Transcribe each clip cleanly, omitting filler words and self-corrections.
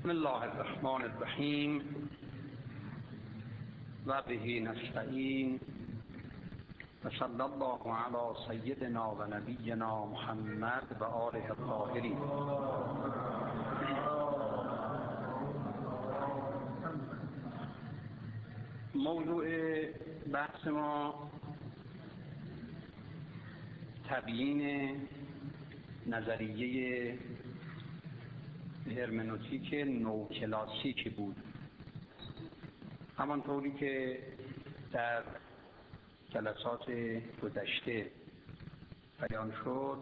بسم الله الرحمن الرحیم و به نستعین و صلی الله علی سیدنا و نبینا محمد و آله الطاهرین. موضوع بحث ما تبیین نظریه هرمنوتیک نوکلاسیک بود. همانطوری که در جلسات گذشته بیان شد،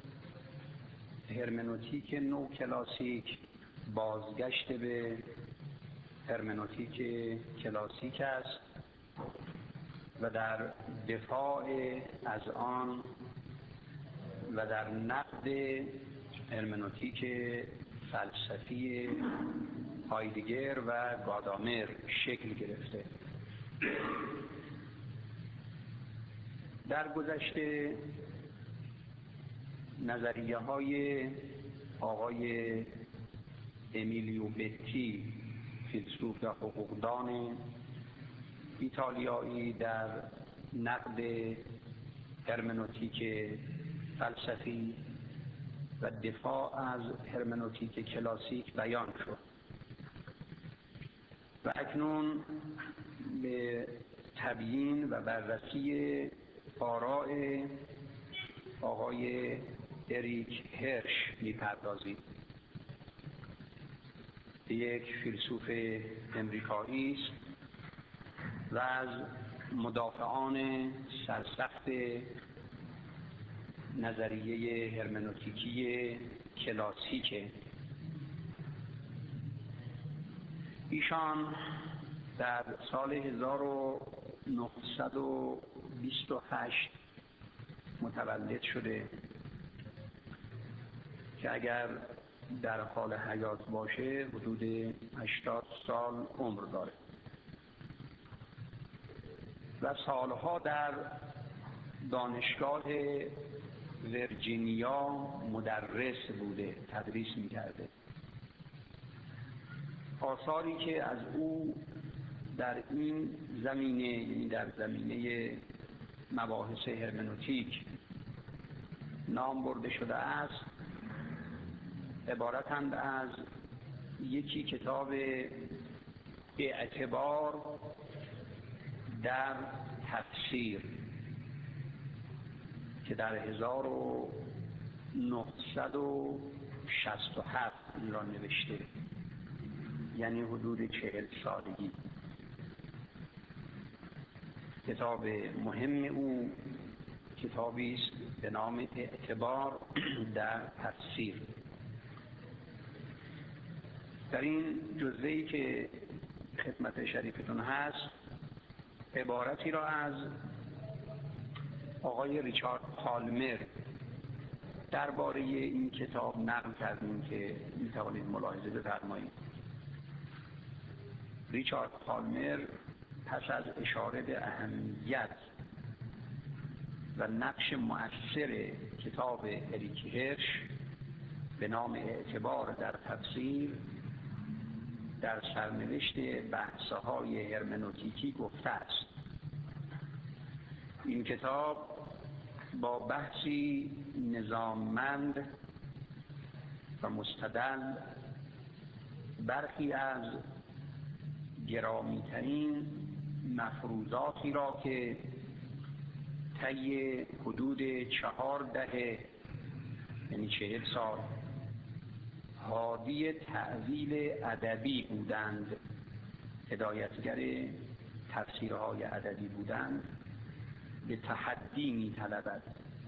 هرمنوتیک نوکلاسیک بازگشت به هرمنوتیک کلاسیک است و در دفاع از آن و در نقد هرمنوتیک فلسفی هایدگر و گادامر شکل گرفته. در گذشته نظریه های آقای امیلیو بتی، فیلسوف و حقوقدان ایتالیایی، در نقد هرمنوتیک فلسفی و دفاع از هرمنوتیک کلاسیک بیان شد و اکنون به تبیین و بررسی آراء آقای اریک هرش می‌پردازیم. یک فیلسوف امریکایی است و از مدافعان سرسخت نظریه هرمنوتیکی کلاسیک. ایشان در سال 1928 متولد شده که اگر در حال حیات باشه حدود 80 سال عمر داره و سالها در دانشگاه ویرجینیا مدرس بوده، تدریس می‌کرده. آثاری که از او در این زمینه، یعنی در زمینه مباحث هرمنوتیک نام برده شده است، عبارتند از یکی کتاب اعتبار در تفسیر که در 1967 این را نوشته، یعنی حدود 40 سالگی. کتاب مهم او کتابی است به نام اعتبار در تفسیر. در این جزوه‌ای که خدمت شریفتون هست، عبارتی را از آقای ریچارد پالمر درباره این کتاب نقل کردیم که می‌توانید ملاحظه بفرمایید. ریچارد پالمر پس از اشاره به اهمیت و نقش مؤثر کتاب اریک هرش به نام اعتبار در تفسیر در سرنوشت بحث‌های هرمنوتیکی گفته است: این کتاب با بحثی نظاممند و مستدل برخی از گرامی‌ترین مفروضاتی را که طی حدود 4 دهه، یعنی 40 سال، حاوی تأویل ادبی بودند، هدایتگر تفسیرهای ادبی بودند، به تحدی می‌طلبد.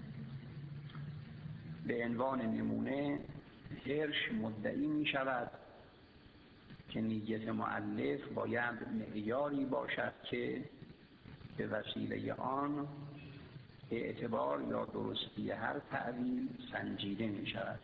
به عنوان نمونه هرش مدعی می‌شود که نیت مؤلف باید معیاری باشد که به وسیله آن اعتبار یا درستی هر تأویل سنجیده می‌شود.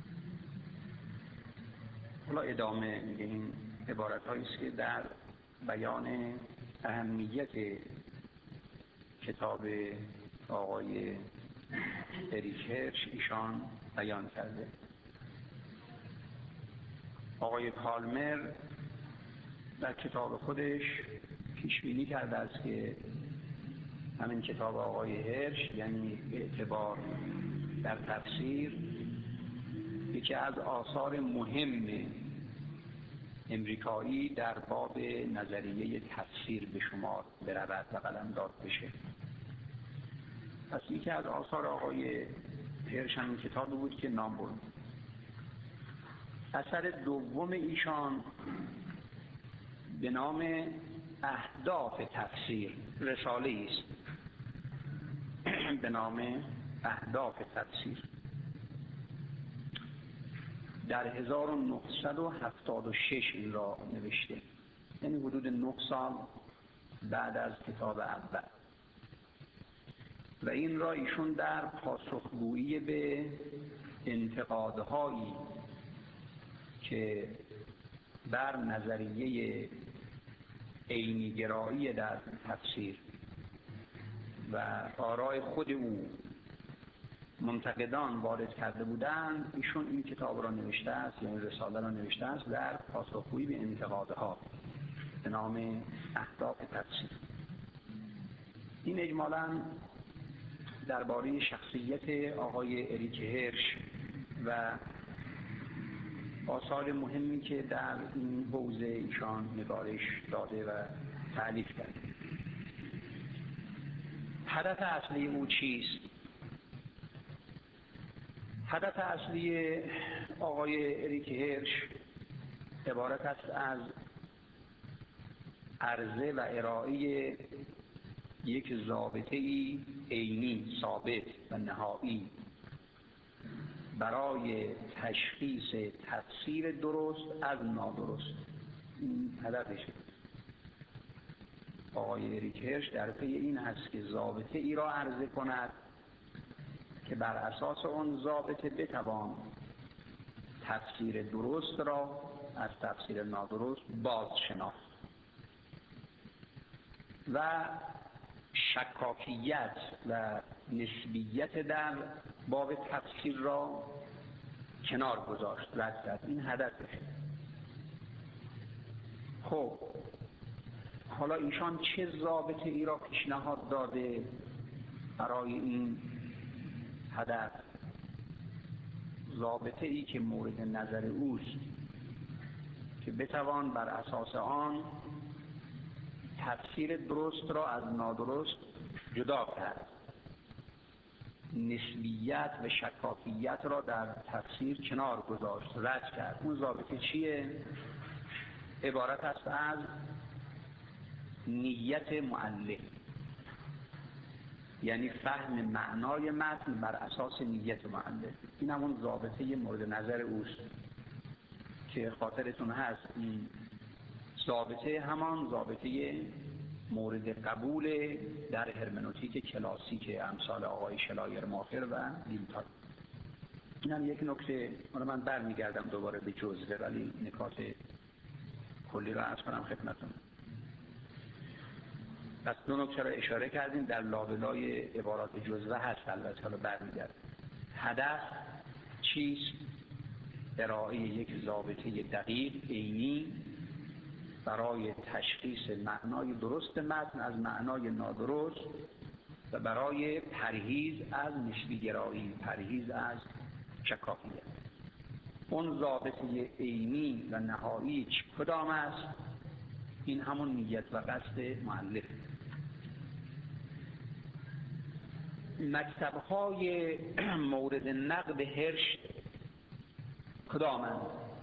حالا ادامه میگه این عبارت‌هایی است که در بیان اهمیت کتاب آقای اریک هرش ایشان بیان کرده. آقای پالمر در کتاب خودش پیش بینی کرده است که همین کتاب آقای هرش، یعنی اعتبار در تفسیر، یکی از آثار مهم امریکایی در باب نظریه تفسیر به شمار برود و قلمداد بشه. پس یکی از آثار آقای هرش همین کتاب بود که نام برد. اثر دوم ایشان به نام اهداف تفسیر، رساله است به نام اهداف تفسیر. در 1976 این را نوشته، یعنی حدود 9 سال بعد از کتاب اول، و این را ایشون در پاسخگویی به انتقادهایی که بر نظریه عینی‌گرایی در تفسیر و آراء خود او منتقدان وارد کرده بودند، ایشون این کتاب را نوشته است، یعنی رساله را نوشته است در پاسخگویی به انتقادها به نام اهداف تفسیر. این اجمالاً درباره شخصیت آقای اریک هرش و آثار مهمی که در این حوزه ایشان نگارش داده و تألیف کرده. هدف اصلی او چیست؟ هدف اصلی آقای اریک هرش عبارت است از عرضه و ارائه یک ضابطه‌ای عینی، ثابت و نهایی برای تشخیص تفسیر درست از نادرست. این هدفشه. آقای اریک هرش در پی این هست که ضابطه ای را عرضه کند که بر اساس آن ضابطه بتوان تفسیر درست را از تفسیر نادرست باز شناخت و شکاکیت و نسبیت در باب تفسیر را کنار گذاشت، رد کرد. این هدفشه. خب حالا ایشان چه ضابطه ای را پیشنهاد داده برای این هدف؟ ضابطه ای که مورد نظر اوست که بتوان بر اساس آن تفسیر درست را از نادرست جدا کرد، نسبیت و شکاکیت را در تفسیر کنار گذاشت، رد کرد. اون ضابطه چیه؟ عبارت است از نیت مؤلف، یعنی فهم معنای متن بر اساس نیت مؤلف. این همون ضابطه مورد نظر اوست که خاطرتون هست این ضابطه همان ضابطه مورد قبول در هرمنوتیک کلاسیک امثال آقای شلایر-ماخر و دیلتای. این هم یک نکته، من برمیگردم دوباره به جزوه، ولی نکات کلی را عرض کنم خدمتتون. پس دو نکته را اشاره کردیم، در لابلای عبارات جزوه هست، البته حالا برمیگردم. هدف چیست؟ ارائه یک ضابطه دقیق عینی برای تشخیص معنای درست متن از معنای نادرست و برای پرهیز از نسبی گرایی، پرهیز از شکاکیت. اون ضابطه عینی و نهایی کدام است؟ این همون نیت و قصد مؤلف. مکتب‌های مورد نقد هرش کدامند؟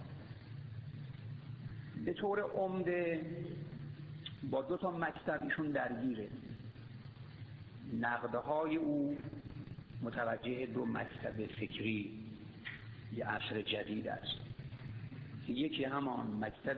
به طور عمده با دو تا مکتب ایشون درگیره. نقدهای او متوجه دو مکتب فکری یه عصر جدید است که یکی همان مکتب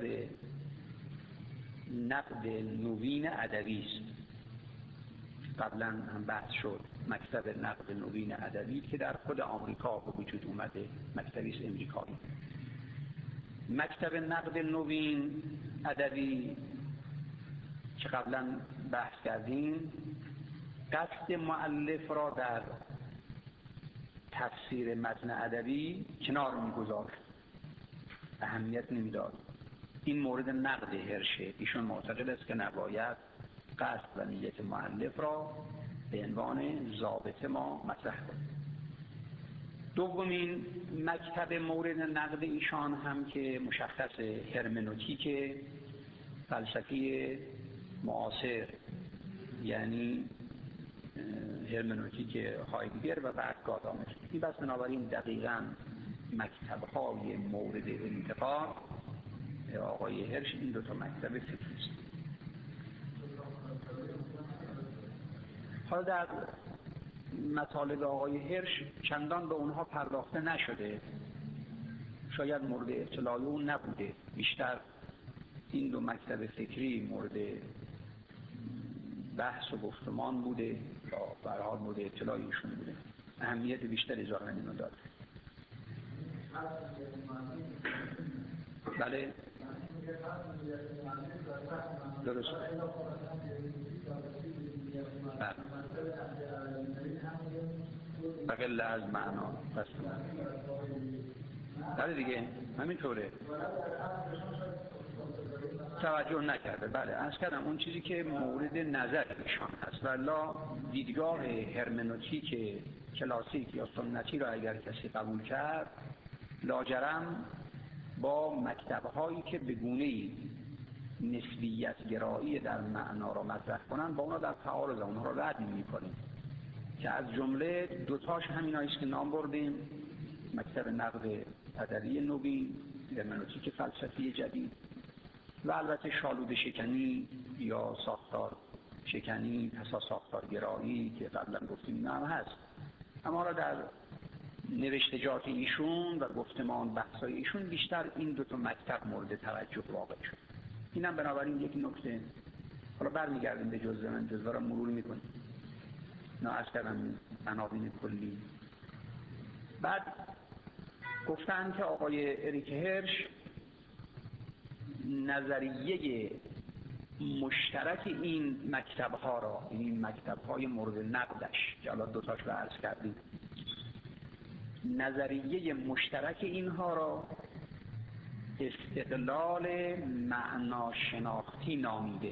نقد نوین ادبی است. قبلا هم بحث شد مکتب نقد نوین ادبی که در خود آمریکا به وجود اومده، مکتبی است امریکایی. مکتب نقد نوین ادبی که قبلا بحث کردیم قصد مؤلف را در تفسیر متن ادبی کنار می‌گذاشت اهمیت نمیداد. این مورد نقد هرشه. ایشون معتقد است که نباید قصد و نیت مؤلف را به عنوان ضابط ما مطرح کنیم. دومین مکتب مورد نقد ایشان هم که مشخص هرمنوتیک فلسفی معاصر، یعنی هرمنوتیک هایدگر و بعد گادامر. این بس بنابراین دقیقاً مکتب‌های مورد انتقاد آقای هرش این دو تا مکتب فکری است. حالا در مطالب آقای هرش چندان به اونها پرداخته نشده، شاید مورد اطلاع اون نبوده، بیشتر این دو مکتب فکری مورد بحث و گفتمان بوده یا به هر حال مورد اطلاع ایشون بوده، اهمیت بیشتری اجازه نمیداد. بله درست. بقیل از معنا بس. بله دیگه همینطوره، توجه نکرده. بله عرض کردم اون چیزی که مورد نظر ایشان هست، ولی دیدگاه هرمنوتیک کلاسیک یا سنتی را اگر کسی قبول کرد، لاجرم با مکتب‌هایی که به گونه‌ای نسبیت گرایی در معنا را مطرح کنن با اونا در تعارض، اونها را رد می‌کنیم، که از جمله دوتاش همینایی است که نام بردیم: مکتب نقد ادبی نوین، هرمنوتیک فلسفی جدید، و البته شالوده شکنی یا ساختار شکنی، پسا ساختار گرایی که قبلا گفتیم این هم هست. اما را در نوشتجات ایشون و گفتمان بحثای ایشون بیشتر این دو تا مکتب مورد توجه واقع شد. اینم بنابراین یک نکته. حالا برمیگردیم به جزوه را مرور میکنیم. نه از کردم عناوین کلی. بعد گفتن که آقای اریک هرش نظریه مشترک این مکتب‌ها را، این مکتب‌های مورد نقدش که الان دوتاش رو عرض کردیم، نظریه مشترک اینها را استقلال معناشناختی نامیده.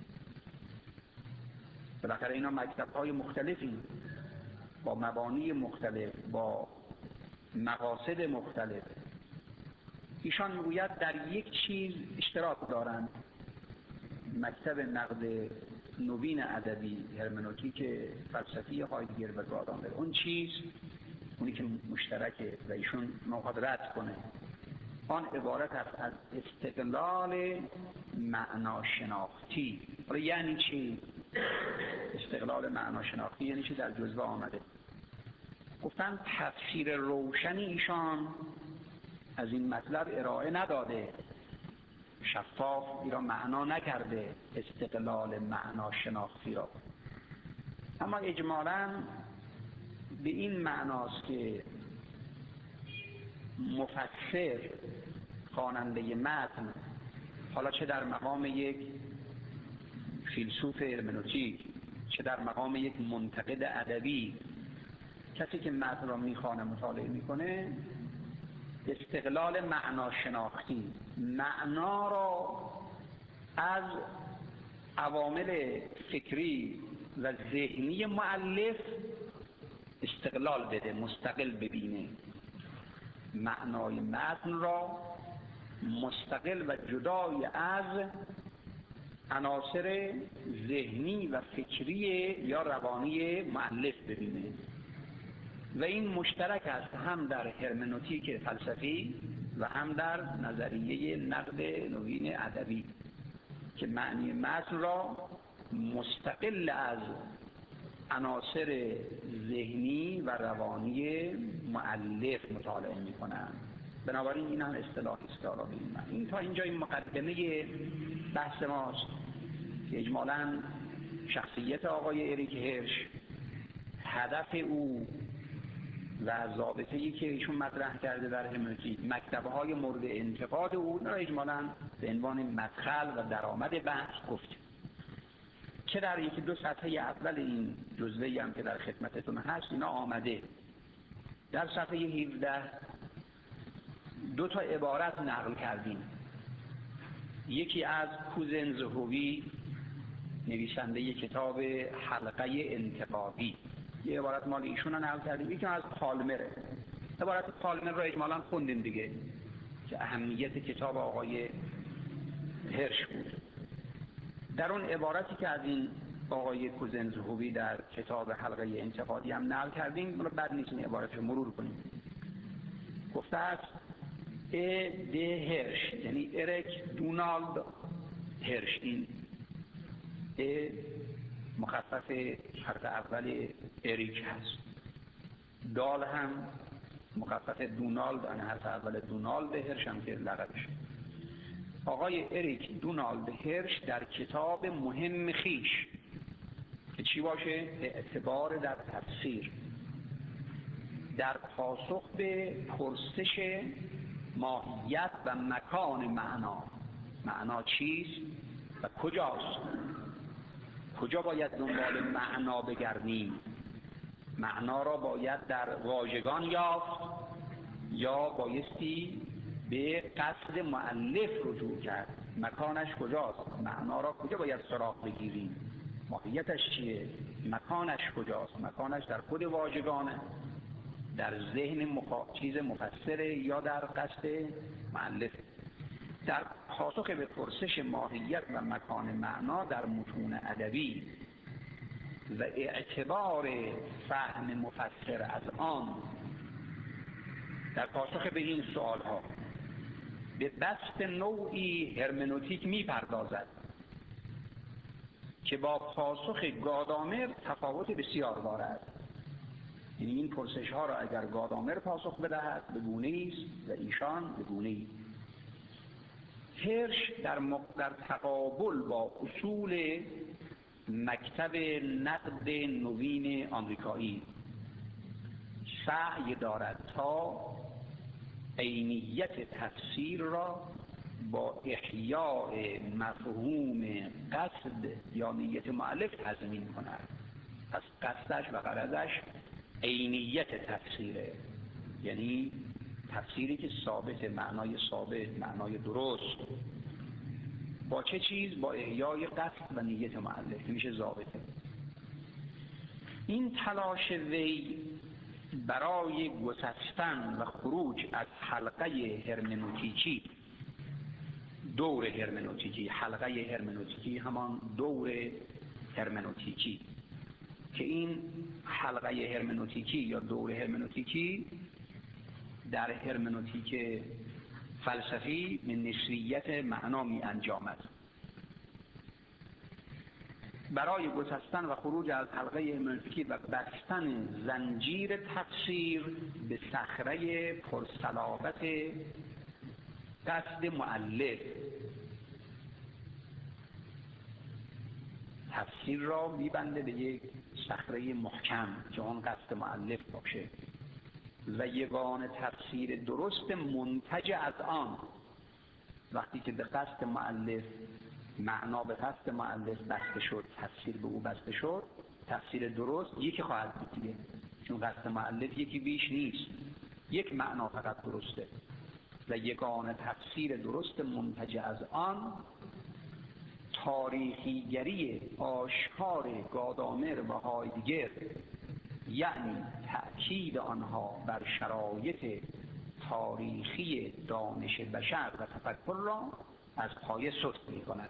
بالاخره اینا مکتب‌های مختلفی با مبانی مختلف، با مقاصد مختلف. ایشان میگوید در یک چیز اشتراک دارند. مکتب نقد نوین ادبی، هرمنوتیک فلسفی هایدگر و گادامر، اون چیز اونی که مشترکه و ایشون میخواد رد کنه، آن عبارت است از استقلال معناشناختی. حالا یعنی چی استقلال معناشناختی؟ یعنی چی؟ در جزوه آمده. گفتن تفسیر روشنی ایشان از این مطلب ارائه نداده، شفاف را معنا نکرده استقلال معناشناختی را، اما اجمالاً به این معناست که مفسر، خواننده متن، حالا چه در مقام یک فیلسوف هرمنوتیک، چه در مقام یک منتقد ادبی، کسی که متن را میخوانه، مطالعه میکنه، استقلال معناشناختی، معنا را از عوامل فکری و ذهنی مؤلف استقلال بده، مستقل ببینه، معنای متن را مستقل و جدای از عناصر ذهنی و فکری یا روانی مؤلف ببینه. و این مشترک است هم در هرمنوتیک فلسفی و هم در نظریه نقد نوین ادبی، که معنی متن را مستقل از عناصر ذهنی و روانی مؤلف مطالعه می‌کنند. بنابراین این هم اصطلاحی است که حالا به این معنی. این تا اینجا این مقدمه بحث ماست که اجمالاً شخصیت آقای اریک هرش، هدف او و ضابطه‌ای که ایشون مطرح کرده در هرمنوتیک، مکتب‌های مورد انتقاد او را اجمالاً به عنوان مدخل و درآمد بحث گفتیم. که در یکی دو صفحه اول این جزوه‌ای هم که در خدمتتون هست اینا آمده. در صفحه 17 دو تا عبارت نقل کردیم. یکی از کوزنزهوی نویسنده کتاب حلقه انتقادی، یه عبارت مال ایشون رو نقل کردیم. یکی از پالمره. عبارت پالمر رو اجمالاً خوندیم دیگه که اهمیت کتاب آقای هرش بود. در اون عبارتی که از این آقای کوزنزهوی در کتاب حلقه انتقادی هم نقل کردیم، رو بد نیست این عبارت رو مرور کنیم. گفته است د هرش، یعنی اریک دونالد هرش، این مخفف حرف اول اریک هست، دال هم مخفف دونالد، این حرف اول دونالد، هرش هم که لقبشه. آقای اریک دونالد هرش در کتاب مهم خیش که چی باشه؟ اعتبار در تفسیر، در پاسخ به پرسش ماهیت و مکان معنا چیست و کجاست، کجا باید دنبال معنا بگردیم، معنا را باید در واژگان یافت یا بایستی به قصد مؤلف رجوع کرد، مکانش کجاست، معنا را کجا باید سراغ بگیریم، ماهیتش چیه، مکانش کجاست، مکانش در خود واژگانه، در ذهن چیز مفسره یا در قصد مؤلف. در پاسخ به پرسش ماهیت و مکان معنا در متون ادبی و اعتبار فهم مفسر از آن، در پاسخ به این سوال ها به بسط نوعی هرمنوتیک میپردازد که با پاسخ گادامر تفاوت بسیار دارد. یعنی این پرسش ها را اگر گادامر پاسخ بدهد به گونه‌ای است و ایشان به گونه‌ای. هرش در تقابل با اصول مکتب نقد نوین آمریکایی سعی دارد تا عینیت تفسیر را با احیاء مفهوم قصد یا نیت مؤلف تضمین کند. پس قصدش و غرضش عینیت تفسیره، یعنی تفسیری که ثابت، معنای ثابت، معنای درست، با چه چیز؟ با احیای قصد و نیت مؤلف میشه ضابطه. این تلاش وی برای گسستن و خروج از حلقه هرمنوتیکی، دور هرمنوتیکی، حلقه هرمنوتیکی همان دور هرمنوتیکی، که این حلقه هرمنوتیکی یا دور هرمنوتیکی در هرمنوتیک فلسفی به نسبیت معنا می انجامد. برای گسستن و خروج از حلقه هرمنوتیکی و بستن زنجیر تفسیر به صخره پرصلابت قصد مؤلف، تفسیر را میبنده به یک صخره محکم که آن قصد مؤلف باشه و یگان تفسیر درست منتج از آن. وقتی که به قصد مؤلف، معنا به قصد مؤلف بسته شد، تفسیر به او بسته شد، تفسیر درست یکی خواهد بود دیگه، چون قصد مؤلف یکی بیش نیست، یک معنا فقط درسته و یگان تفسیر درست منتج از آن تاریخیگری آشکار گادامر و هایدگر، یعنی تأکید آنها بر شرایط تاریخی دانش بشر و تفکر را از پایه سست می کند،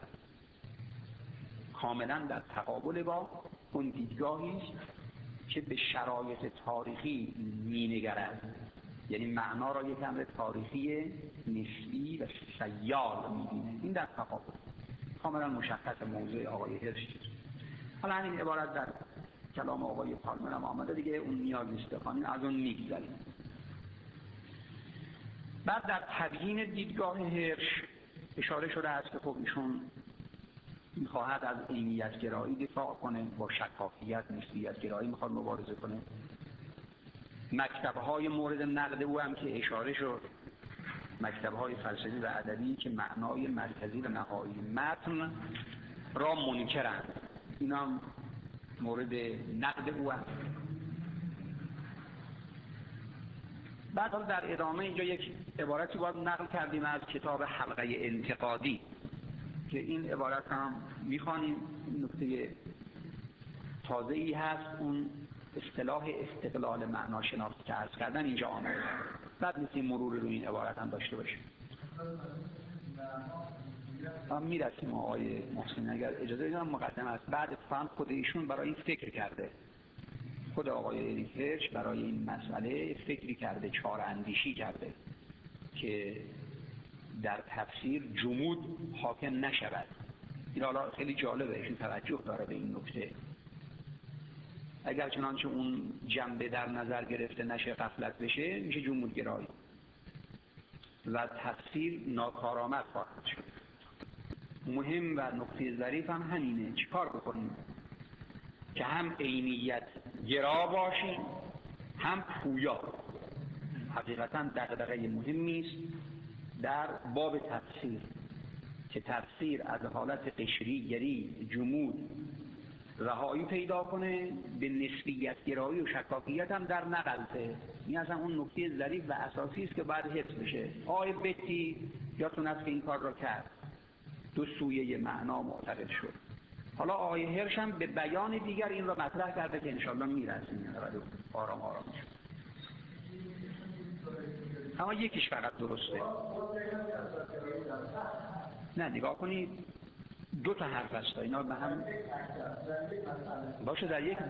کاملا در تقابل با اون دیدگاهی است که به شرایط تاریخی می نگرد، یعنی معنا را یک امر تاریخی نسبی و سیال می بینه. این در تقابل کاملا مشخص موضوع آقای هرش. حالا همین عبارت در کلام آقای پالمر هم آمده دیگه، اون نیاز نیست بخوانیم، از اون میگذاریم. بعد در تبیین دیدگاه هرش اشاره شده است که خب ایشون میخواهد از عینیت گرایی دفاع کنه، با شفافیت نسبیت گرایی میخواد مبارزه کنه. مکتب‌های مورد نقد او هم که اشاره شد، مکتب‌های فلسفی و ادبی که معنای مرکزی و نهایی متن را منکرند، اینا مورد نقد او هم. بعد حالا در ادامه اینجا یک عبارتی باید نقل کردیم از کتاب حلقه انتقادی که این عبارت هم میخوانیم. نکته تازه‌ای هست، اون اصطلاح استقلال معناشناسی که عرض کردن اینجا آمده. بعد میتونیم مرور روی این عبارت هم داشته باشیم. میرسیم آقای محسن اگر اجازه بدید مقدمه است. بعد اتفاقا خود ایشون برای این فکر کرده، خود آقای اریک هرش برای این مسئله فکری کرده، چاره‌اندیشی کرده که در تفسیر جمود حاکم نشود. این حالا خیلی جالبه، ایشون توجه داره به این نکته. اگر چنانچه اون جنبه در نظر گرفته نشه، غفلت بشه، میشه جمود گرایی و تفسیر ناکارآمد خواهد شد. مهم و نکته ظریف هم همینه، چیکار بکنیم که هم عینیت گرا باشیم هم پویا. حقیقتا دغدغه مهمی است در باب تفسیر که تفسیر از حالت قشریگری، جمود رهایی پیدا کنه، به نسبیت گرایی و شکاکیت هم در نغلطه. این اصلا اون نکته ظریف و اساسی است که باید حفظ بشه. آقای بتی یادتون هست که این کار را کرد، دو سویه معنا معتقد شد. حالا آقای هرش هم به بیان دیگر این را مطرح کرده که انشاءالله میرسیم آرام آرام شد. اما یکیش فقط درسته. نه نگاه کنید، دو تا حرف هست، اینا به هم باشه در یک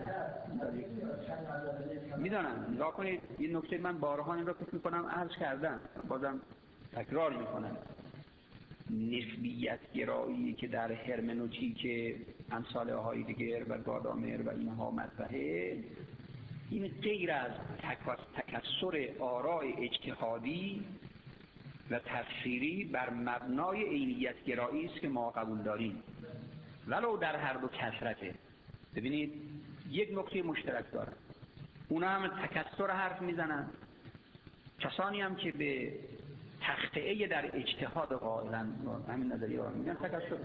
میدانم. نگاه کنید، این نکته من بارها این را فکر میکنم عرض کردم، بازم تکرار میکنم. نسبیت گرایی که در هرمنوتیک امثال هایدگر و گادامر و اینها مطرحه، این غیر از تکثر آراء اجتهادی و تفسیری بر مبنای عینیت گرایی است که ما قبول داریم، ولو در هر دو کثرته. ببینید یک نکته مشترک داره، اونا هم تکثر حرف میزنن، کسانی هم که به تخطئه در اجتهاد قائلن همین نظریه رو میگن تکثر.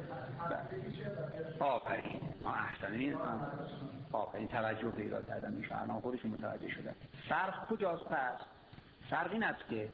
آفرین، احسنین، آفرین، توجه پیدا کردن میشه، الان خودشون متوجه شدن. فرق کجاست پس؟ فرق این است که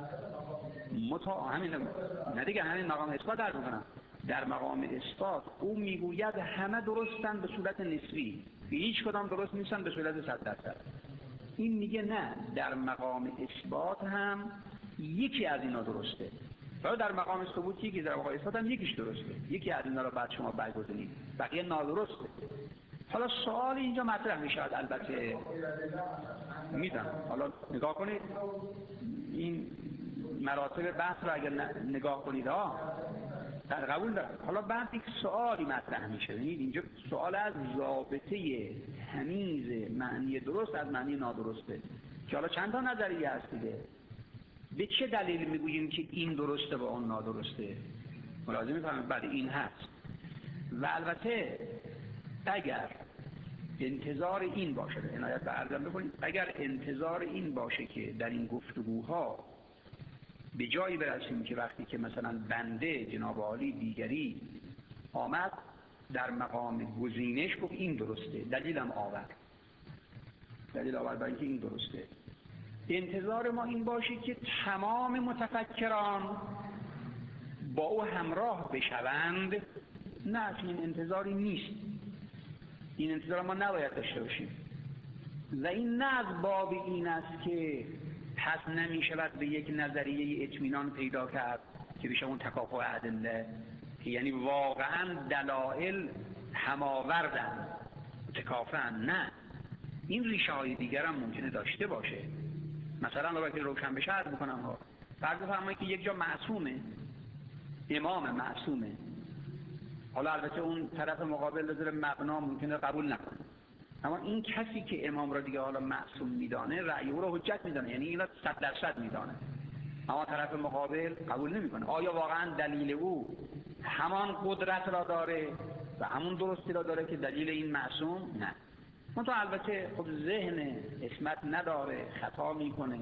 همین نه دیگه، همین مقام اثبات عرض میکنم. در مقام اثبات او میگوید همه درستن به صورت نسبی، هیچ کدام درست نیستن به صورت 100%. این میگه نه، در مقام اثبات هم یکی از اینا درسته، ولی در مقام ثبوت یکی، در مقام اثبات هم یکیش درسته. یکی از اینا رو بعد شما برگزینید، بقیه نادرسته. حالا سوال اینجا مطرح میشه، البته میدونم. حالا نگاه کنید این مراتب بحث رو اگر نگاه کنید در قبول دارم. حالا بعد یک سوالی مطرح میشه، ببینید اینجا سوال از ضابطه تمییز معنی درست از معنی نادرسته که حالا چند تا نظریه هست دیگه. به چه دلیل میگوییم که این درسته و اون نادرسته؟ ملاحظه می‌فرمایید بعد این هست. و البته اگر انتظار این باشه، عنایت به عرضم بکنید، اگر انتظار این باشه که در این گفتگوها به جایی برسیم که وقتی که مثلا بنده جناب عالی دیگری آمد در مقام گزینش گفت این درسته، دلیلم آورد برای اینکه این درسته، انتظار ما این باشه که تمام متفکران با او همراه بشوند. نه، این انتظاری نیست، این انتظار ما نباید داشته باشیم. و این نه از باب این است که پس نمی شود به یک نظریه اطمینان پیدا کرد که بشه اون تکافؤ ادله، که یعنی واقعا دلایل هماوردن متکافئن. نه، این ریشه های دیگر هم ممکنه داشته باشه. مثلا رو که روشن بشه عرض میکنم، فرض بفرمایید که یک جا معصومه، امام معصومه، حالا البته اون طرف مقابل نظر مبنا ممکنه قبول نکنه، اما این کسی که امام را دیگه حالا معصوم میدانه رأی او را حجت میدانه، یعنی اینا 100% میدانه، اما طرف مقابل قبول نمیکنه. آیا واقعا دلیل او همان قدرت را داره و همون درستی را داره که دلیل این معصوم؟ نه. منتها البته خب ذهن عصمت نداره، خطا میکنه،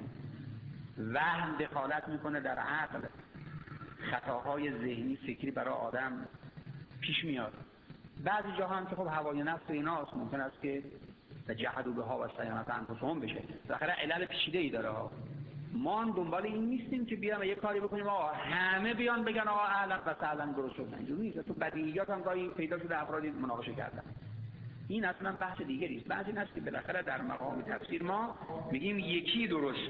وهم دخالت میکنه در عقل، خطاهای ذهنی فکری برای آدم پیش میاد. بعضی جاها هم که خب هوای نفس ایناست، ممکن است که جهدوا بها و استیقنتها انفسهم بشه، بالاخره علل پیچیده‌ای داره ها. ما دنبال این نیستیم که بیان یه کاری بکنیم آقا همه بیان بگن آقا اهلا و سهلا درست شد. اینجوری نیست. تو بدیهیات هم گاهی پیدا شده افرادی مناقشه کردن. این اصلا بحث دیگری است. بحث این است که بالاخره در مقام تفسیر ما میگیم یکی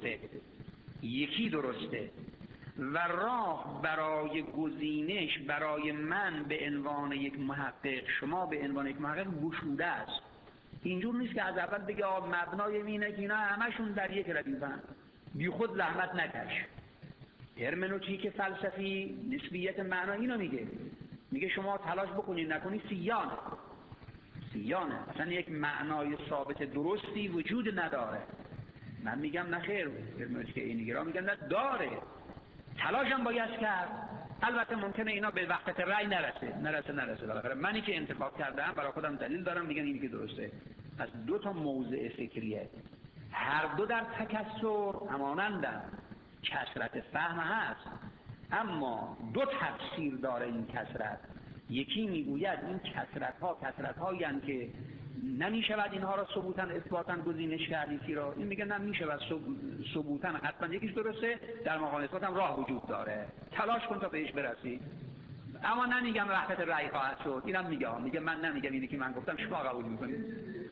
درسته و راه برای گزینش برای من به عنوان یک محقق، شما به عنوان یک محقق گشوده است. اینجور نیست که از اول بگه مبنای اینه که اینا همشون در یک ردیفن، بی خود زحمت نکش. هرمنوتیک فلسفی نسبیت معنا اینو میگه شما تلاش بکنید نکنید سیانه اصلا یک معنای ثابت درستی وجود نداره. من میگم نه خیر، هرمنوتیک اینگرا میگن نه داره، تلاش هم باید کرد. البته ممکنه اینا به وقت رأی نرسه. بالاخره منی که انتخاب کردم برای خودم دلیل دارم، میگن اینی که درسته. پس دو تا موضع فکریه، هر دو در تکثر همانندن. کثرت فهم هست، اما دو تفسیر داره این کثرت. یکی میگوید این کثرت هایی هستند که نمیشود اینها را ثبوتاً اثباتاً گزینش کرد. یکی را این میگه نمیشود ثبوتاً حتما یکیش درسته، در مقام اثبات هم راه وجود داره، تلاش کن تا بهش برسی. اما نمیگم وحدت رأی خواهد شد. اینم میگه من نمیگم اینی که من گفتم شما قبول میکنید.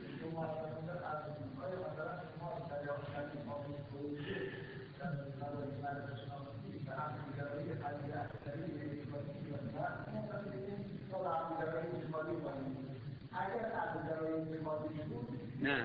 اگر عقل انتقادی بود نه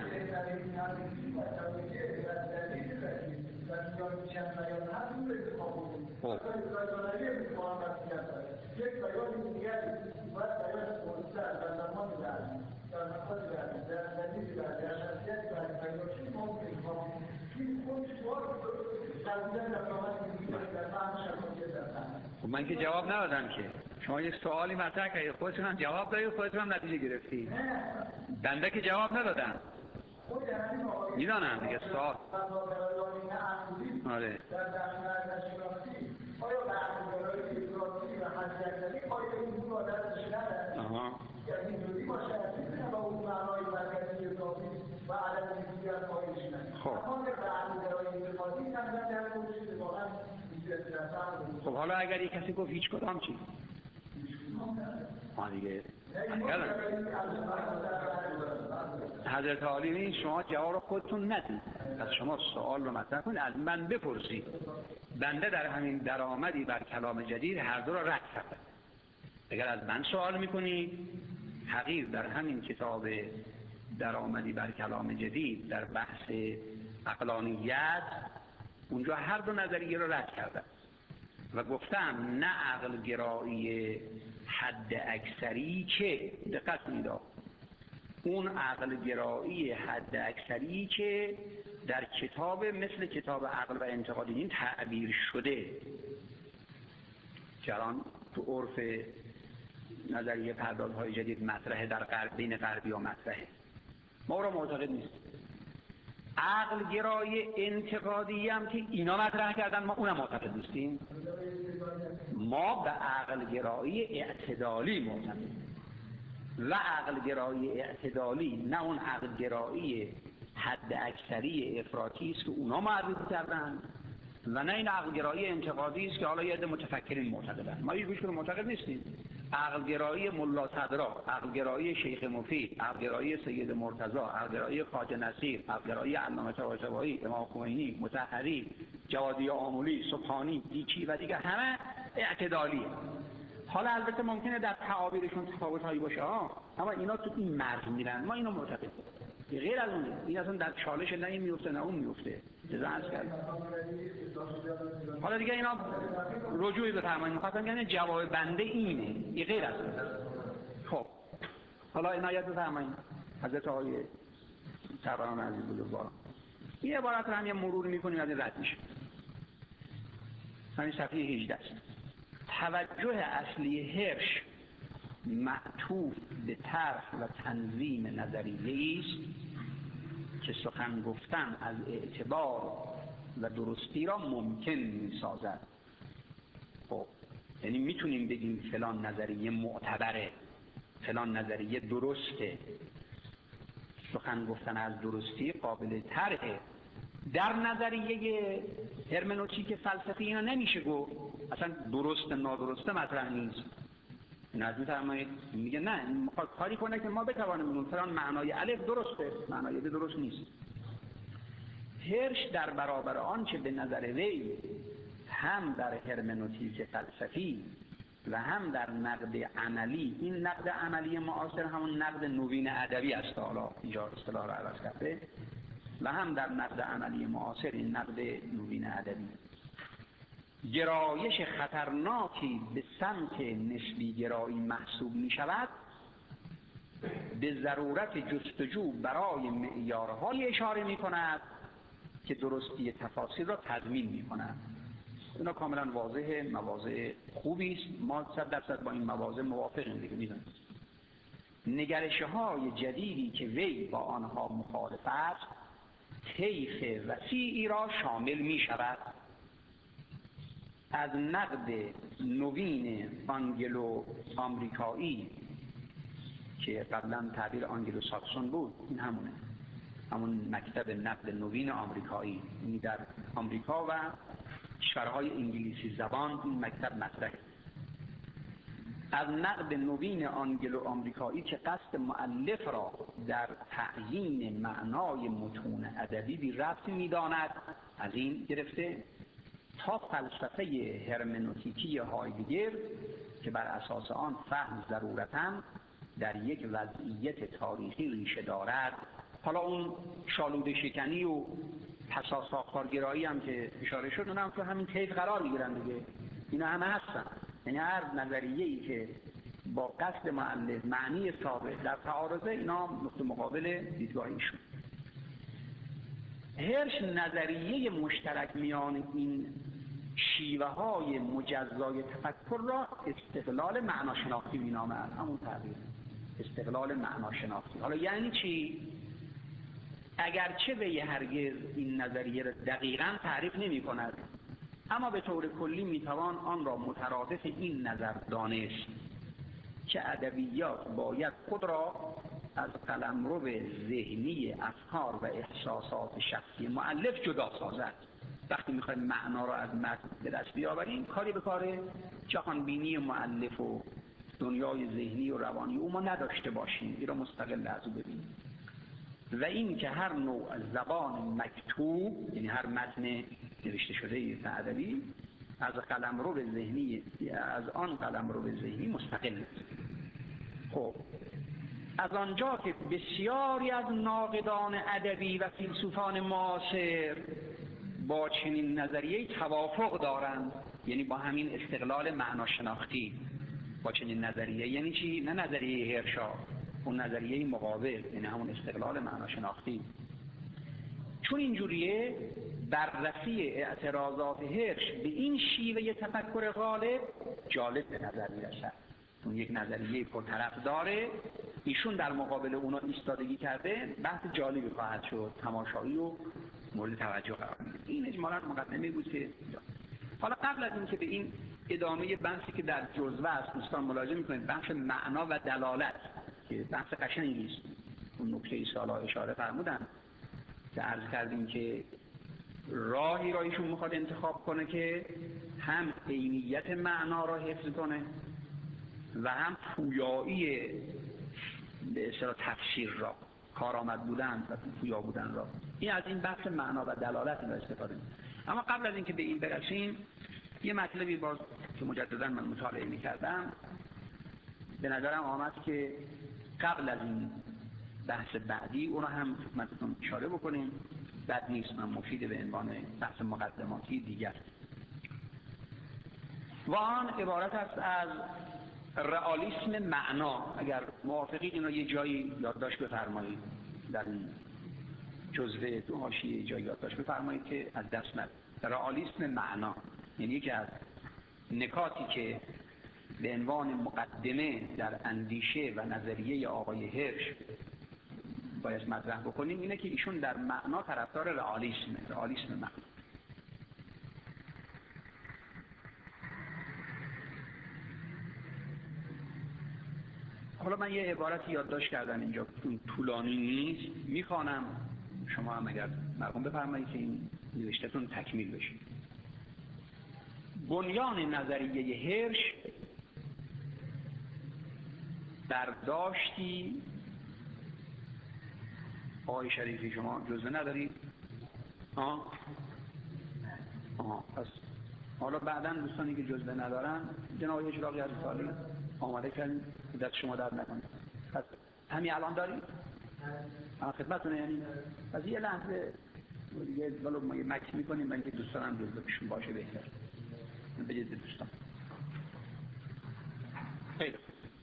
من که جواب ندادم که. شما یک سوالی مطرح کردید، خودتون هم جواب دادید، خودتون هم نتیجه گرفتید. بنده که جواب ندادم. میدانم دیگه سوال. آره. آها. خب حالا اگر یک کسی گفت هیچ کدام چی؟ دیگه حضرت عالی این شما جواب رو خودتون ندید. پس شما سوال رو مطرح کنید، از من بپرسید. بنده در همین درآمدی بر کلام جدید هر دو را رد کردم. اگر از من سوال میکنید، حقیر در همین کتاب درآمدی بر کلام جدید در بحث عقلانیت اونجا هر دو نظریه رو رد کردم و گفتم نه عقل گرایی حد اکثری که دقت کنید، اون عقل گرایی حد اکثری که در کتاب مثل کتاب عقل و انتقاد دین تعبیر شده که الان تو عرف نظریه پردازهای جدید مطرحه، در بین غربی و مطرحه، ما را معتقد نیست. عقل گرایی انتقادی هم که اینا مطرح کردن ما اونم معتقد نیستیم. ما به عقل گرایی اعتدالی معتقدیم و عقل گرایی اعتدالی، نه اون عقل گرایی حد اکثری افراطی است که اونا معرفی کردن و نه این عقل گرایی انتقادی است که حالا یه عده متفکرین معتقدن. ما هیچ کدوم معتقد نیستیم. عقل گرایی ملا صدرا، عقل گرایی شیخ مفید، عقل گرایی سید مرتضی، عقل گرایی خواجه نصیر، عقل گرایی علامه طباطبایی، امام خمینی، مطهری، جوادی آمولی، سبحانی، دیکی و دیگه همه اعتدالیه. حالا البته ممکنه در تعابیرشون تفاوت‌هایی باشه اما اینا تو این مرز میرن، ما اینو معتقدیم. غیر از اونه این اصلا در چالش نه این میفته نه اون میفته. جزاست کرد. حالا دیگه اینا رجوعی بفرمایید. می‌خواستم بگم جواب بنده اینه، این غیر از اونه. خب حالا عنایت بفرمایید حضرت آقای سروران عزیز بزرگوار. این عبارت رو هم یه مرور می‌کنیم از این رد میشه. همین صفحه 18 است. توجه اصلی هرش معطوف به طرح و تنظیم نظریه‌ای است که سخن گفتن از اعتبار و درستی را ممکن می‌سازد. خب یعنی میتونیم بگیم فلان نظریه معتبره، فلان نظریه درسته. سخن گفتن از درستی قابل طرحه، در نظریه هرمنوتیک فلسفی اینا نمیشه گفت، اصلا درست نادرسته مطرح نیست. نظر فرمایید میگه نه، این میخواد کاری کنه که ما بتوانیم بگیم فلان معنای الف درسته، معنای ب درست نیست. هرش در برابر آنچه به نظر وی هم در هرمنوتیک فلسفی و هم در نقد عملی، این نقد عملی معاصر همون نقد نوین ادبی است، حالا اینجا اصطلاح رو عوض کرده، و هم در نقد عملی معاصر این نقد نوین ادبی، گرایش خطرناکی به سمت نسبی گرایی محسوب می شود، به ضرورت جستجو برای معیارهای اشاره می کند که درستی تفاصیل را تضمین می کند. اینا کاملا واضحه، مواضع خوبی است، ما 100% با این مواضع موافقیم دیگه. میدونید نگرش‌های جدیدی که وی با آنها مخالف است طیف وسیعی را شامل می شود، از نقد نوین آنگلو آمریکایی که قبلا تعبیر آنگلو ساکسون بود، این همون مکتب نقد نوین آمریکایی، یعنی در آمریکا و کشورهای انگلیسی زبان این مکتب مطرحه. از نقد نوین آنگلو آمریکایی که قصد مؤلف را در تعیین معنای متون ادبی بی ربط می‌داند، از این گرفته تا فلسفه هرمنوتیکی هایدگر که بر اساس آن فهم ضرورتاً در یک وضعیت تاریخی ریشه دارد. حالا اون شالوده شکنی و پسا ساختارگرایی هم که اشاره شد، اونم تو همین طیف قرار میگیرن دیگه. اینا همه هستن، یعنی هر نظریه‌ای که با قصد مؤلف معنی ثابت در تعارضه، اینا نقطه مقابل دیدگاهیشون. هرش نظریه مشترک میان این شیوه های مجزای تفکر را استقلال معناشناختی مینامد. همون تعبیر استقلال معناشناختی. حالا یعنی چی؟ اگرچه وی هرگز این نظریه را دقیقاً تعریف نمی کند، اما به طور کلی میتوان آن را مترادف این نظر دانست که ادبیات باید خود را از قلمرو ذهنی افکار و احساسات شخصی مؤلف جدا سازد. وقتی میخوایم معنا را از متن به دست بیاوریم، کاری به کار جهان بینی مؤلف و دنیای ذهنی و روانی او ما نداشته باشیم، این را مستقل از او ببینیم. و این که هر نوع زبان مکتوب، یعنی هر متن نوشته شده ادبی، از قلمرو ذهنی، از آن قلمرو ذهنی مستقل است. خب از آنجا که بسیاری از ناقدان ادبی و فیلسوفان معاصر با چنین نظریه توافق دارند، یعنی با همین استقلال معناشناختی، با چنین نظریه، یعنی چی؟ نه نظریه هرشا، اون نظریه مقابل، یعنی همون استقلال معناشناختی. چون اینجوریه بررسی اعتراضات هرش به این شیوه تفکر غالب جالب به نظر می‌رسد. اون یک نظریه پرطرف داره، ایشون در مقابل اونا ایستادگی کرده، بحث جالبی خواهد شد، تماشایی و مورد توجه قرار می‌گیره. این اجمالاً مقدمه بود که حالا قبل از اینکه به این ادامه بحثی که در جزوه است دوستان ملاحظه می‌کنید، بحث معنا و دلالت که بحث قشنگی است، اون نکته سالا اشاره فرمودن که عرض کردیم که راهی را ایشون می‌خواد انتخاب کنه که هم عینیت معنا را حفظ کنه و هم پویایی به اصطلاح تفسیر را، کارآمد بودن و پویا بودن را. این از این بحث معنا و دلالت را استفاده می‌کنه. اما قبل از اینکه به این برسیم، یه مطلبی باز که مجددا من مطالعه می‌کردم به نظرم آمد که قبل از این بحث بعدی اون رو هم خدمتتون اشاره بکنیم. بد نیست، من مفیده به عنوان بحث مقدماتی دیگر. و آن عبارت است از رئالیسم معنا. اگر موافقید این رو یه جایی یادداشت بفرمایید، در این جزوه تو حاشیه جایی یادداشت بفرمایید که از دست نره. رئالیسم معنا یعنی یکی از نکاتی که به عنوان مقدمه در اندیشه و نظریه آقای هرش باید مطرح بکنیم، اینه که ایشون در معنا طرفدار رئالیسم معنا. حالا من یه عبارتی یادداشت کردم اینجا، طولانی نیست، میخوانم شما هم اگر مرحوم بفرمایید که این نوشته‌تون تکمیل بشه. بنیان نظریه هرش برداشتی. آقای شریفی شما جزوه ندارید؟ پس حالا بعداً دوستانی که جزوه ندارن جناب اجراقی از سالی آماده کردیم دست شما درد نکنید. پس همین الان دارید؟ خدمتتونه یعنی پس یه لحظه دیگه ولو ما یه مکس میکنیم برای اینکه دوستان هم جزوه پیشون باشه بهتر. بجید دوستان. خیلی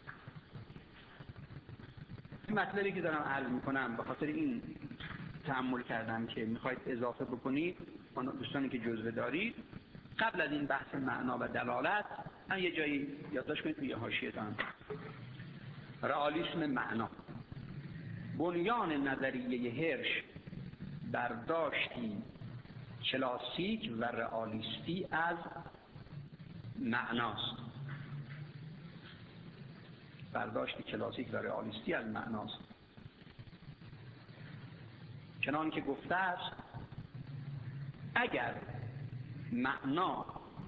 این مطلبی که دارم عرض میکنم به خاطر این تأمل کردم که میخواید اضافه بکنید دوستانی که جزوه دارید قبل از این بحث معنا و دلالت من یه جایی یادداشت کنید توی حاشیه‌تان. رئالیسم معنا. بنیان نظریه هرش برداشتی کلاسیک و رئالیستی از معناست. برداشت کلاسیک و رئالیستی از معناست. چنان که گفته است اگر معنا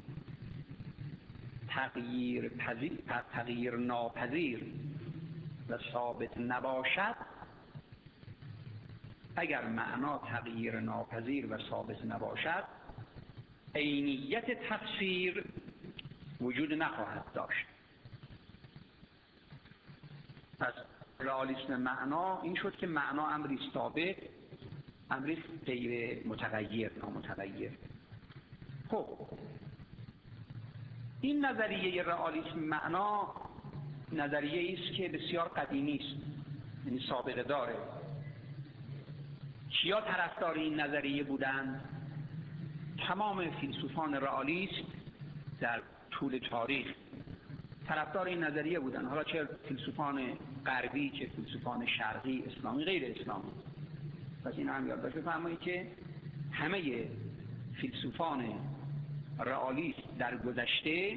تغییر ناپذیر و ثابت نباشد، اگر معنا تغییر ناپذیر و ثابت نباشد عینیت تفسیر وجود نخواهد داشت. پس رئالیسم معنا این شد که معنا امری ثابت، امری غیر متغیر، نامتغیر. خب این نظریه رئالیسم معنا نظریه است که بسیار قدیمی است، یعنی سابقه داره. کیا طرفدار این نظریه بودند؟ تمام فیلسوفان رئالیست در طول تاریخ طرفدار این نظریه بودند، حالا چه فیلسوفان غربی چه فیلسوفان شرقی، اسلامی غیر اسلامی. پس این هم یادداشت بفرمایید که همه فیلسوفان رئالیست در گذشته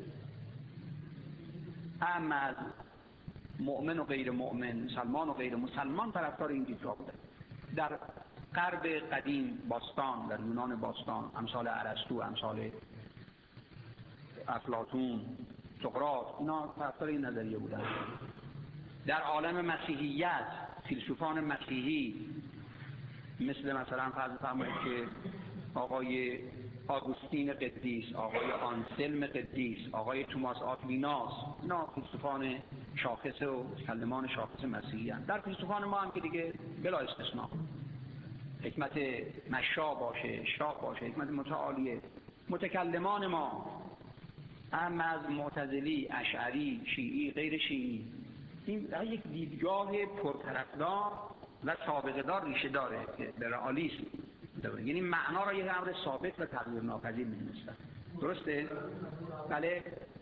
هم از مؤمن و غیر مؤمن، مسلمان و غیر مسلمان طرفدار این دیدگاه بودند. در غرب قدیم باستان، در یونان باستان، امثال ارسطو، امثال افلاطون، سقراط، اینا طرفدار این نظریه بودند. در عالم مسیحیت فیلسوفان مسیحی مثل مثلا فرض فرمایید که آقای آگوستین قدیس، آقای آنسلم قدیس، آقای توماس آکویناس، اینا فیلسوفان شاخص و متکلمان شاخص مسیحی هستند. در فیلسوفان ما هم که دیگه بلا استثناء حکمت مشا باشه، اشراق باشه، حکمت متعالیه، متکلمان ما هم از معتزلی، اشعری، شیعی، غیر شیعی، این یک دیدگاه پرطرفدار و سابقه دار ریشه داره که به رئالیسم داره. یعنی معنا را یک امر ثابت و تغییر ناپذیر می‌دونستن. درسته؟ بله.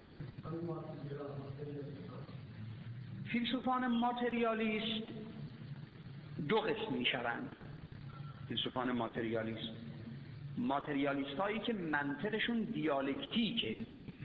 فیلسوفان ماتریالیست دو قسم می‌شوند. فیلسوفان ماتریالیست هایی که منطقشون دیالکتیکه،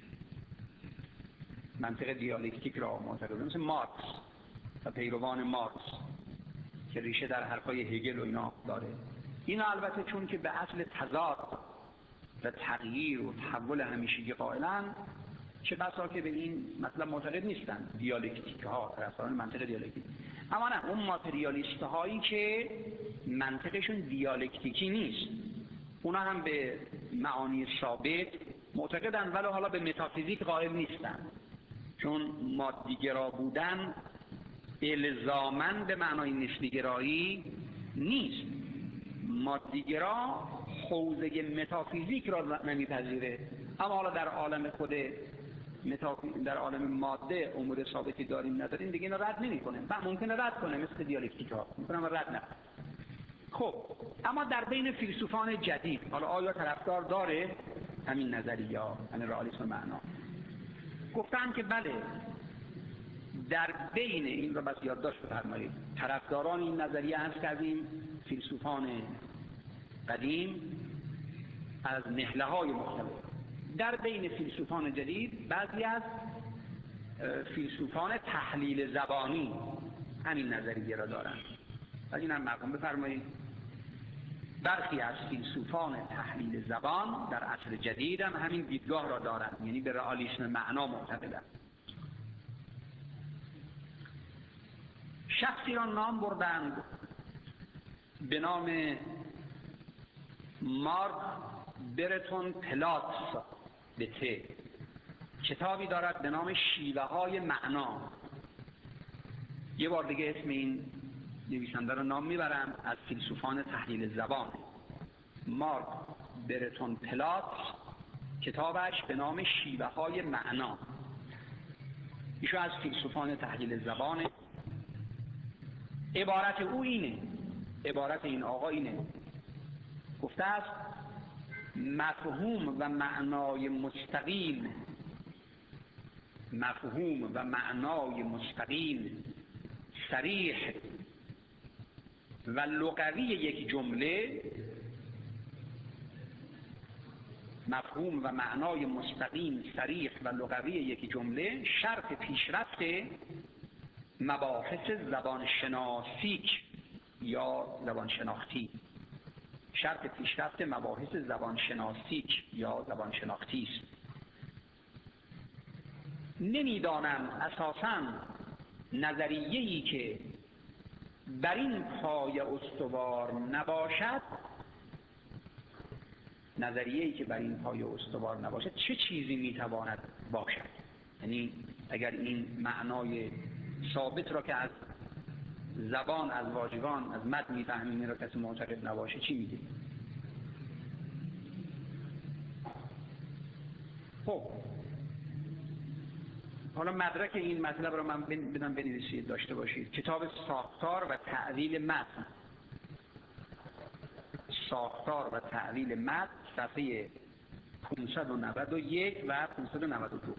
منطق دیالکتیک را معتقدن، مثل مارکس و پیروان مارکس که ریشه در حرفای هگل و اینا داره. اینا البته چون که به اصل تضاد و تغییر و تحول همیشگی قائلن، چه بسا که به این مطلب معتقد نیستن، دیالکتیک ها، طرفداران منطق دیالکتیک. اما نه، اون ماتریالیست هایی که منطقشون دیالکتیکی نیست، اونا هم به معانی ثابت معتقدن ولی حالا به متافیزیک قائل نیستن، چون مادیگرا بودن الزاماً به معنای نسبیگرایی نیست. مادیگرا حوزه متافیزیک را نمیپذیره، اما حالا در عالم خود در عالم ماده امور ثابتی داریم نداریم دیگه اینا رد نمی‌کنه. ممکنه رد کنه مثل دیالکتیک ها، می‌کنم رد نکنه. خب اما در بین فیلسوفان جدید حالا آیا طرفدار داره همین نظریه ها، همین رئالیسم معنا؟ گفتن که بله، در بین این را بس یادداشت بفرمایید، طرفداران این نظریه هست کردیم فیلسوفان قدیم از نهله‌های مختلف. در بین فیلسوفان جدید بعضی از فیلسوفان تحلیل زبانی همین نظریه را دارند. از این هم مرحوم بفرمایید برخی از فیلسوفان تحلیل زبان در عصر جدید هم همین دیدگاه را دارند، یعنی به رئالیسم معنا معتقدند. شخصی را نام بردند به نام مارک برتون پلاتس به ته. کتابی دارد به نام شیوه های معنا. یه بار دیگه اسم این نویسنده را نام میبرم، از فیلسوفان تحلیل زبان. مارک برتون پلاتس، کتابش به نام شیوه های معنا. ایشون از فیلسوفان تحلیل زبان. عبارت او اینه، عبارت این آقا اینه، گفته است مفهوم و معنای مستقیم، مفهوم و معنای مستقیم صریح و لغوی یک جمله، مفهوم و معنای مستقیم صریح و لغوی یک جمله شرط پیشرفت مباحث زبانشناسیک یا زبانشناختی، شرط پیشرفت مباحث زبانشناسیک یا زبانشناختی است. نمیدانم اساساً نظریه‌ای که بر این پایه استوار نباشد، نظریه‌ای که بر این پایه استوار نباشد چه چیزی میتواند باشد؟ یعنی اگر این معنای ثابت را که از زبان، از واژگان، از متن میفهمیم را کسی معتقد نباشه چی میگه؟ خب حالا مدرک این مطلب را من بدم بنویسید، داشته باشید. کتاب ساختار و تعویل متن، ساختار و تعویل متن، صفحه 591 و 592.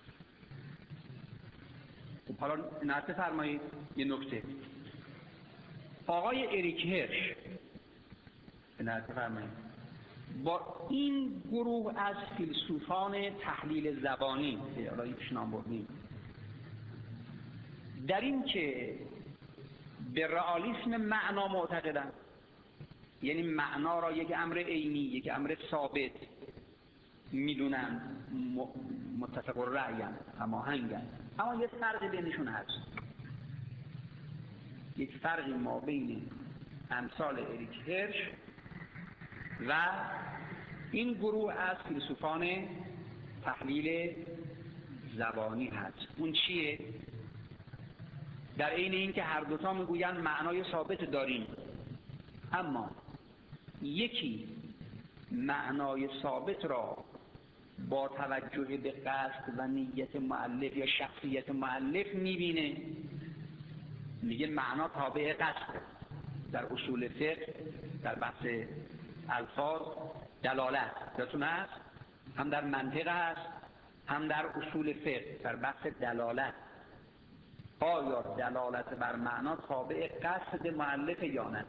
خب حالا نظر فرمایید یه نکته. آقای اریک هرش نظر فرمایید با این گروه از فیلسوفان تحلیل زبانی که حالا ایشون نام بردیم، در این که به رئالیسم معنا معتقدند، یعنی معنا را یک امر عینی، یک امر ثابت میدونن، متفق الرأی‌اند، هماهنگند. اما یک فرقی بینشون هست، یک فرقی ما بین امثال اریک هرش و این گروه از فیلسوفان تحلیل زبانی هست. اون چیه؟ در عین اینکه هر دوتا میگویند معنای ثابت داریم، اما یکی معنای ثابت را با توجه به قصد و نیت مؤلف یا شخصیت مؤلف میبینه، میگه معنا تابع قصد. در اصول فقه در بحث الفاظ دلالت یادتون هست، هم در منطق هست هم در اصول فقه در بحث دلالت. آیا دلالت بر معنا تابع قصد مؤلف یا نه؟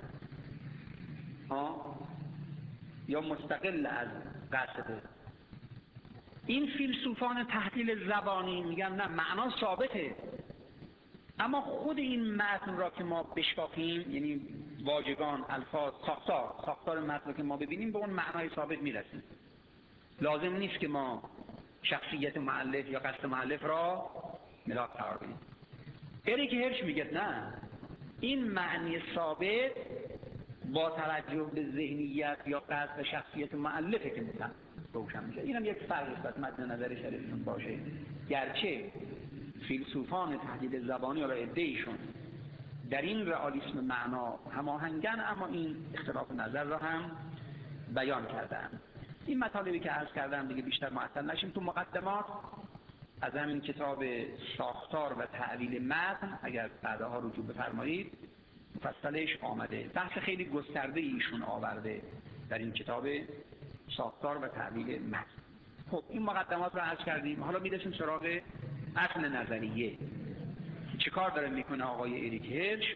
یا مستقل از قصد؟ این فیلسوفان تحلیل زبانی میگن نه، معنا ثابته، اما خود این متن را که ما بشکافیم، یعنی واژگان، الفاظ، ساختار متن را که ما ببینیم، به اون معنای ثابت میرسیم. لازم نیست که ما شخصیت مؤلف یا قصد مؤلف را ملاک قرار بدیم. اریک هرش میگه نه، این معنی ثابت با توجه به ذهنیت یا قصد و شخصیت مؤلفه که روشن میشه. اینم یک فرقی است مد نظر شریفتون باشه. گرچه فیلسوفان تحلیل زبانی یا عده‌ایشون در این رئالیسم معنا هماهنگن، اما این اختلاف نظر را هم بیان کردن. این مطالبی که عرض کردم دیگه بیشتر معطل نشیم. تو مقدمات از همین کتاب ساختار و تعویل متن اگر بعدها رجوع بفرمایید مفصلش آمده، بحث خیلی گسترده ایشون آورده در این کتاب ساختار و تعویل متن. خب این مقدمات رو عرض کردیم، حالا میرسیم سراغ اصل نظریه. چه کار داره میکنه آقای اریک هرش؟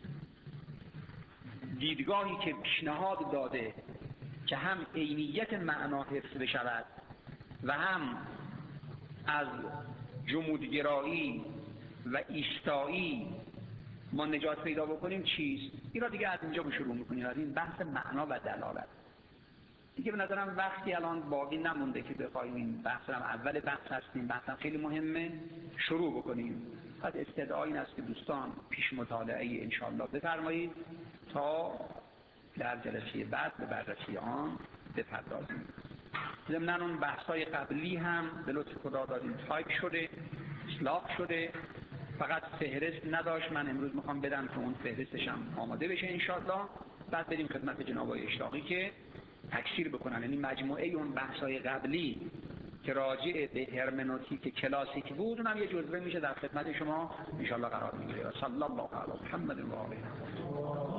دیدگاهی که پیشنهاد داده که هم عینیت معنا حفظ بشود و هم از جمودگرایی و ایستایی ما نجات پیدا بکنیم چیست؟ این را دیگه از اینجا شروع میکنیم، از این بحث معنا و دلالت. دیگه به نظرم وقتی الان باقی نمونده که بخوایم این بحث هم اول بحث هستیم، بحثم خیلی مهمه، شروع بکنیم. پس استدعا این است که دوستان پیش مطالعه انشاءالله بفرمایید تا در جلسه بعد به بررسی آن بپردازیم. ضمناً اون بحث‌های قبلی هم به لطف خدا دادیم تایپ شده، اصلاح شده، فقط فهرست نداشت. من امروز میخوام بدم که اون فهرستش هم آماده بشه انشاءالله، بعد بریم خدمت جناب آقای اشتاقی که تکثیر بکنن. یعنی مجموعه اون بحث‌های قبلی که راجع به هرمنوتیک کلاسیک بود اونم یه جزوه میشه در خدمت شما انشاءالله قرار میگیره. صلی الله علی محمد و آله.